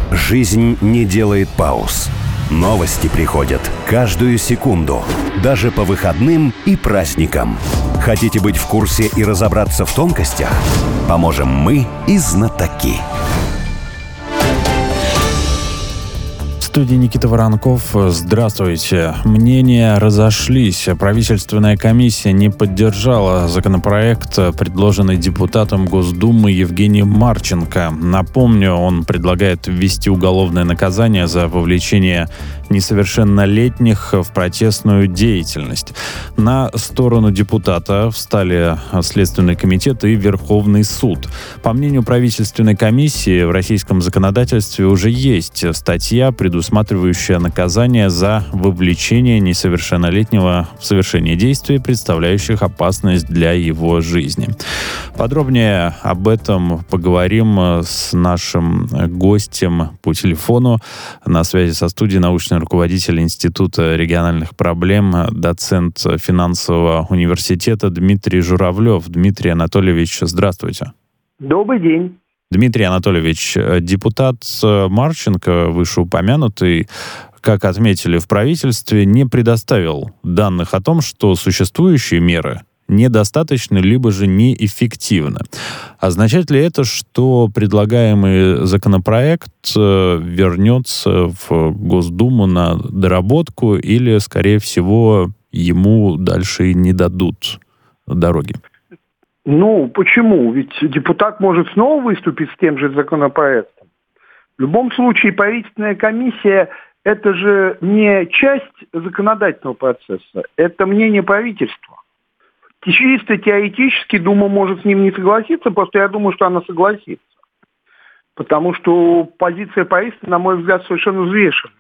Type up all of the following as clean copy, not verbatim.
Жизнь не делает пауз. Новости приходят каждую секунду, даже по выходным и праздникам. Хотите быть в курсе и разобраться в тонкостях? Поможем мы и знатоки. В студии Никита Воронков. Здравствуйте. Мнения разошлись. Правительственная комиссия не поддержала законопроект, предложенный депутатом Госдумы Евгением Марченко. Напомню, он предлагает ввести уголовное наказание за вовлечение несовершеннолетних в протестную деятельность. На сторону депутата встали Следственный комитет и Верховный суд. По мнению правительственной комиссии, в российском законодательстве уже есть статья, предусматривающая наказание за вовлечение несовершеннолетнего в совершение действий, представляющих опасность для его жизни. Подробнее об этом поговорим с нашим гостем по телефону. На связи со студией научный руководитель Института региональных проблем, доцент финансового университета Дмитрий Журавлев. Дмитрий Анатольевич, здравствуйте. Добрый день. Дмитрий Анатольевич, депутат Марченко, вышеупомянутый, как отметили в правительстве, не предоставил данных о том, что существующие меры недостаточны, либо же неэффективны. Означает ли это, что предлагаемый законопроект вернется в Госдуму на доработку или, скорее всего, ему дальше и не дадут дороги? Почему? Ведь депутат может снова выступить с тем же законопроектом. В любом случае, правительственная комиссия – это же не часть законодательного процесса, это мнение правительства. Чисто теоретически Дума может с ним не согласиться, просто я думаю, что она согласится. Потому что позиция правительства, на мой взгляд, совершенно взвешенная.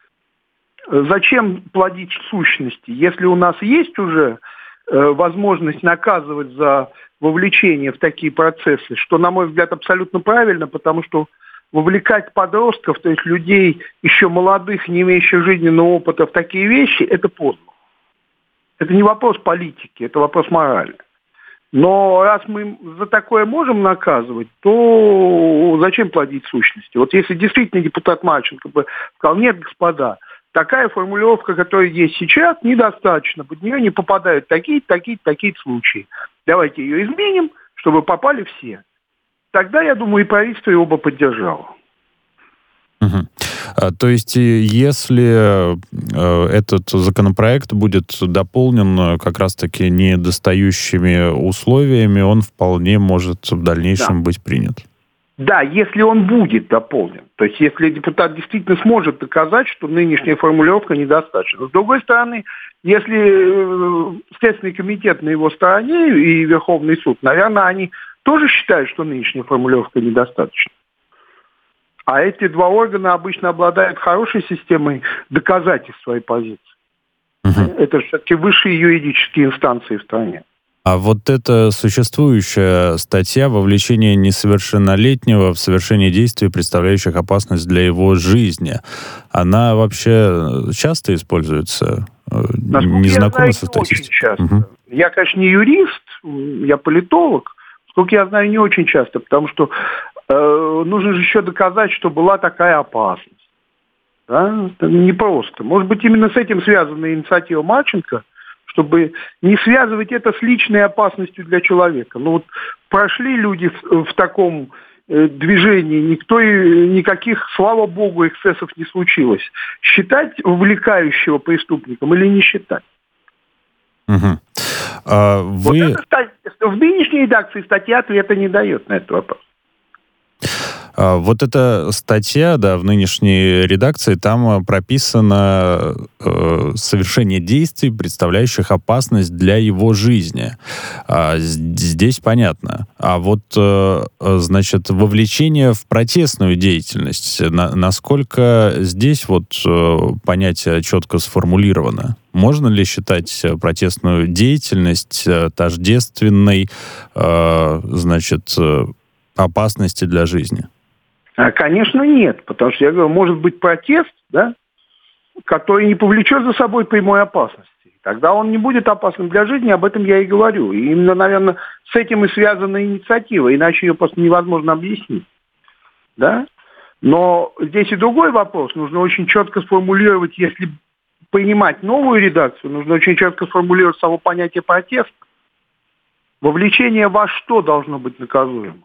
Зачем плодить сущности? Если у нас есть уже возможность наказывать за вовлечение в такие процессы, что, на мой взгляд, абсолютно правильно, потому что вовлекать подростков, то есть людей еще молодых, не имеющих жизненного опыта в такие вещи, это подло. Это не вопрос политики, это вопрос морали. Но раз мы за такое можем наказывать, то зачем плодить сущности? Вот если действительно депутат Марченко бы сказал: нет, господа, такая формулировка, которая есть сейчас, недостаточно, под нее не попадают такие-то случаи. Давайте ее изменим, чтобы попали все. Тогда, я думаю, и правительство его бы поддержало. То есть, если этот законопроект будет дополнен как раз-таки недостающими условиями, он вполне может в дальнейшем быть принят. Да, если он будет дополнен. То есть, если депутат действительно сможет доказать, что нынешняя формулировка недостаточна. С другой стороны, если Следственный комитет на его стороне и Верховный суд, наверное, они тоже считают, что нынешняя формулировка недостаточна. А эти два органа обычно обладают хорошей системой доказательств своей позиции. Это же все-таки высшие юридические инстанции в стране. А вот эта существующая статья «Вовлечение несовершеннолетнего в совершение действий, представляющих опасность для его жизни», она вообще часто используется? Не знакомы со статистикой? Очень часто. Я, конечно, не юрист, я политолог. Сколько я знаю, не очень часто, потому что нужно же еще доказать, что была такая опасность. Да? Это непросто. Может быть, именно с этим связана инициатива Марченко, чтобы не связывать это с личной опасностью для человека. Прошли люди в таком движении, никаких, слава богу, эксцессов не случилось. Считать вовлекающего преступником или не считать? В нынешней редакции статья ответа не дает на этот вопрос. Вот эта статья, в нынешней редакции, там прописано совершение действий, представляющих опасность для его жизни. Здесь понятно. А вот, значит, вовлечение в протестную деятельность, насколько здесь понятие четко сформулировано? Можно ли считать протестную деятельность тождественной, опасности для жизни? Конечно, нет. Потому что, я говорю, может быть протест, который не повлечет за собой прямой опасности. Тогда он не будет опасным для жизни, об этом я и говорю. И именно, наверное, с этим и связана инициатива, иначе ее просто невозможно объяснить. Да? Но здесь и другой вопрос. Нужно очень четко сформулировать, если принимать новую редакцию, нужно очень четко сформулировать само понятие протеста. Вовлечение во что должно быть наказуемо?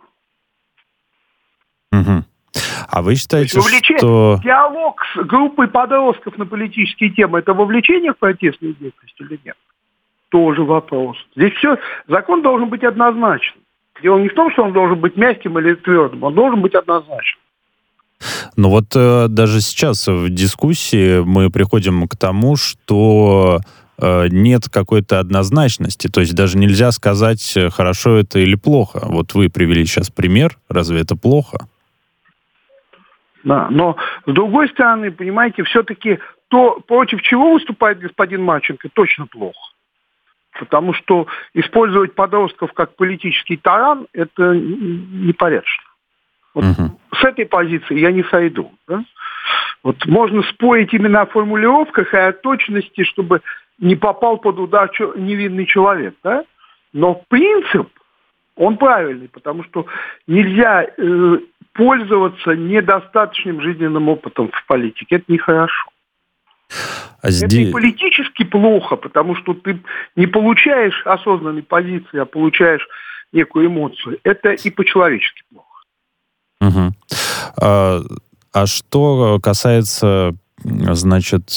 Угу. А вы считаете, что... Диалог с группой подростков на политические темы – это вовлечение в протестную деятельность или нет? Тоже вопрос. Здесь все... Закон должен быть однозначным. Дело не в том, что он должен быть мягким или твердым, он должен быть однозначным. Ну вот даже сейчас в дискуссии мы приходим к тому, что нет какой-то однозначности. То есть даже нельзя сказать, хорошо это или плохо. Вот вы привели сейчас пример. Разве это плохо? Да, но с другой стороны, понимаете, все-таки то, против чего выступает господин Марченко, точно плохо. Потому что использовать подростков как политический таран – это непорядочно. Вот с этой позиции я не сойду. Да? Вот можно спорить именно о формулировках и о точности, чтобы не попал под удар невинный человек. Да? Но принцип, он правильный, потому что нельзя пользоваться недостаточным жизненным опытом в политике. Это нехорошо. Это и политически плохо, потому что ты не получаешь осознанной позиции, а получаешь некую эмоцию. Это и по-человечески плохо. Угу. А что касается, значит,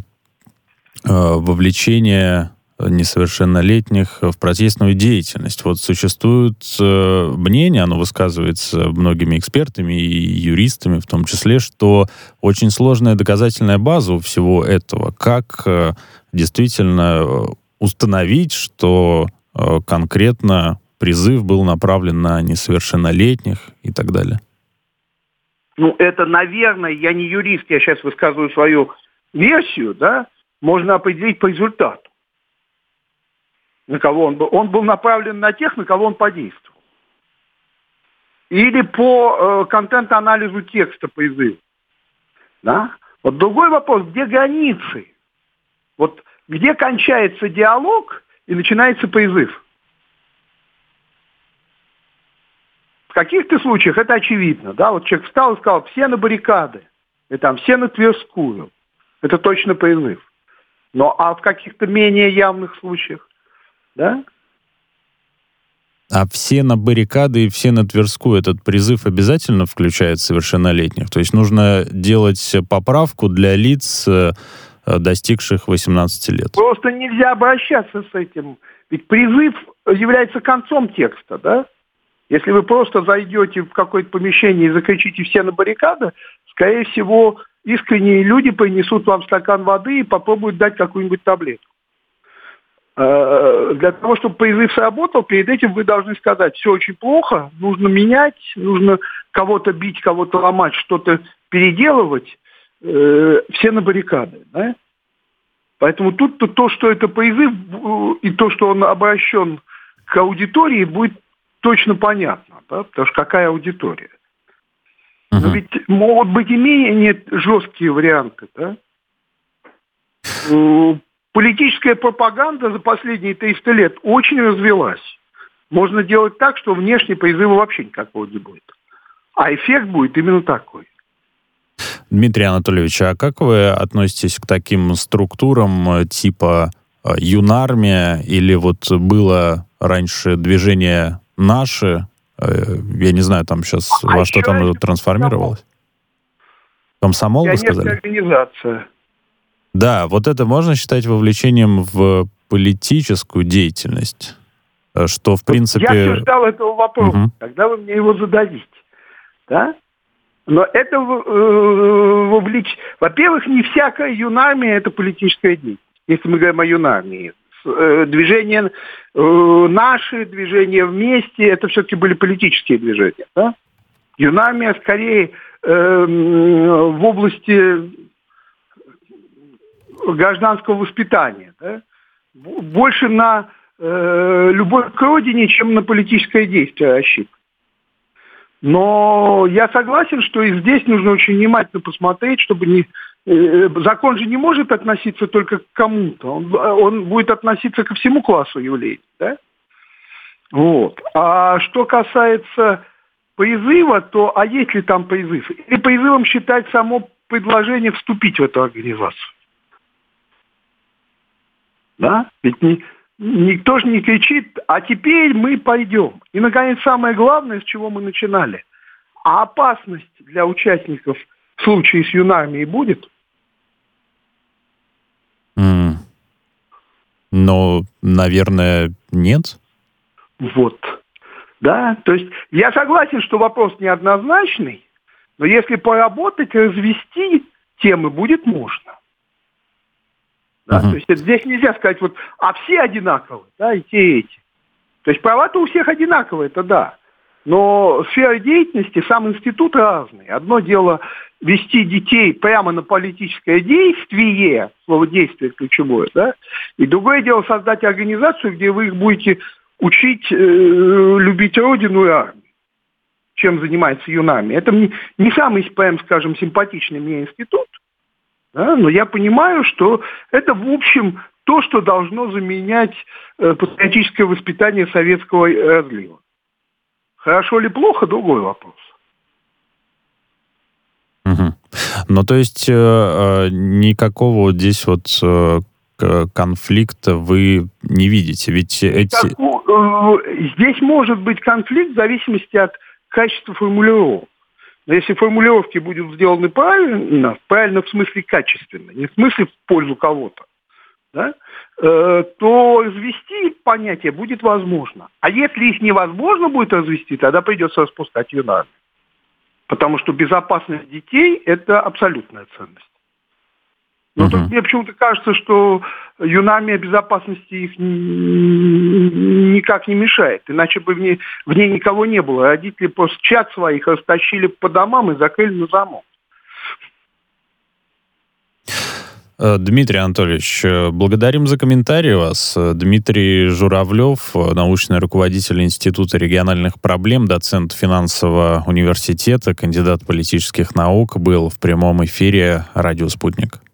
вовлечения несовершеннолетних в протестную деятельность. Вот существует мнение, оно высказывается многими экспертами и юристами в том числе, что очень сложная доказательная база у всего этого. Как действительно установить, что конкретно призыв был направлен на несовершеннолетних и так далее? Ну, это, наверное, я не юрист, я сейчас высказываю свою версию, да, можно определить по результату. На кого он был. Он был направлен на тех, на кого он подействовал. Или по контент-анализу текста призыва. Да? Вот другой вопрос, где границы? Вот где кончается диалог и начинается призыв? В каких-то случаях это очевидно. Да? Вот человек встал и сказал, все на баррикады, и там все на Тверскую. Это точно призыв. Но а в каких-то менее явных случаях? Да? А все на баррикады и все на Тверскую, этот призыв обязательно включает совершеннолетних? То есть нужно делать поправку для лиц, достигших 18 лет? Просто нельзя обращаться с этим. Ведь призыв является концом текста, да? Если вы просто зайдете в какое-то помещение и закричите «все на баррикады», скорее всего, искренние люди принесут вам стакан воды и попробуют дать какую-нибудь таблетку. Для того, чтобы призыв сработал, перед этим вы должны сказать, все очень плохо, нужно менять, нужно кого-то бить, кого-то ломать, что-то переделывать, все на баррикады. Да? Поэтому тут то, что это призыв, и то, что он обращен к аудитории, будет точно понятно. Да? Потому что какая аудитория? Но ведь могут быть и менее жесткие варианты. Да? Политическая пропаганда за последние 300 лет очень развелась. Можно делать так, что внешне призыва вообще никакого не будет. А эффект будет именно такой. Дмитрий Анатольевич, а как вы относитесь к таким структурам типа Юнармия или вот было раньше движение «Наши»? Я не знаю, там сейчас во что там трансформировалось? Комсомол, вы сказали? Организация. Да, вот это можно считать вовлечением в политическую деятельность, что, в принципе... Я все ждал этого вопроса, когда вы мне его зададите. Да? Но это вовлечение... Во-первых, не всякая юнармия – это политическая деятельность, если мы говорим о юнармии. Движение «Наши», движение «Вместе» – это все-таки были политические движения. Да? Юнармия скорее в области гражданского воспитания, да? Больше на любовь к родине, чем на политическое действие рассчитан. Но я согласен, что и здесь нужно очень внимательно посмотреть, чтобы не... Закон же не может относиться только к кому-то, он будет относиться ко всему классу явлений, да? Вот. А что касается призыва, то а есть ли там призыв? Или призывом считать само предложение вступить в эту организацию? Да? Ведь никто же не кричит, а теперь мы пойдем. И, наконец, самое главное, с чего мы начинали. А опасность для участников в случае с юнармией будет? Но, наверное, нет. Вот. Да, то есть я согласен, что вопрос неоднозначный, но если поработать, развести темы будет можно. Да, то есть здесь нельзя сказать, вот, а все одинаковые, да, и те, и эти. То есть права-то у всех одинаковые, это да. Но сфера деятельности, сам институт разный. Одно дело вести детей прямо на политическое действие, слово действие ключевое, да, и другое дело создать организацию, где вы их будете учить любить Родину и армию, чем занимается юнами. Это не самый, прям скажем, симпатичный мне институт, да, но я понимаю, что это, в общем, то, что должно заменять патриотическое воспитание советского разлива. Хорошо или плохо, другой вопрос. Ну, то есть никакого здесь вот конфликта вы не видите? Ведь здесь может быть конфликт в зависимости от качества формулировок. Но если формулировки будут сделаны правильно в смысле качественно, не в смысле в пользу кого-то, да, то развести понятие будет возможно. А если их невозможно будет развести, тогда придется распускать юнармию. Потому что безопасность детей – это абсолютная ценность. Но тут мне почему-то кажется, что юнармия безопасности их никак не мешает. Иначе бы в ней никого не было. Родители просто чад своих растащили по домам и закрыли на замок. Дмитрий Анатольевич, благодарим за комментарий вас. Дмитрий Журавлев, научный руководитель Института региональных проблем, доцент финансового университета, кандидат политических наук, был в прямом эфире «Радио Спутник».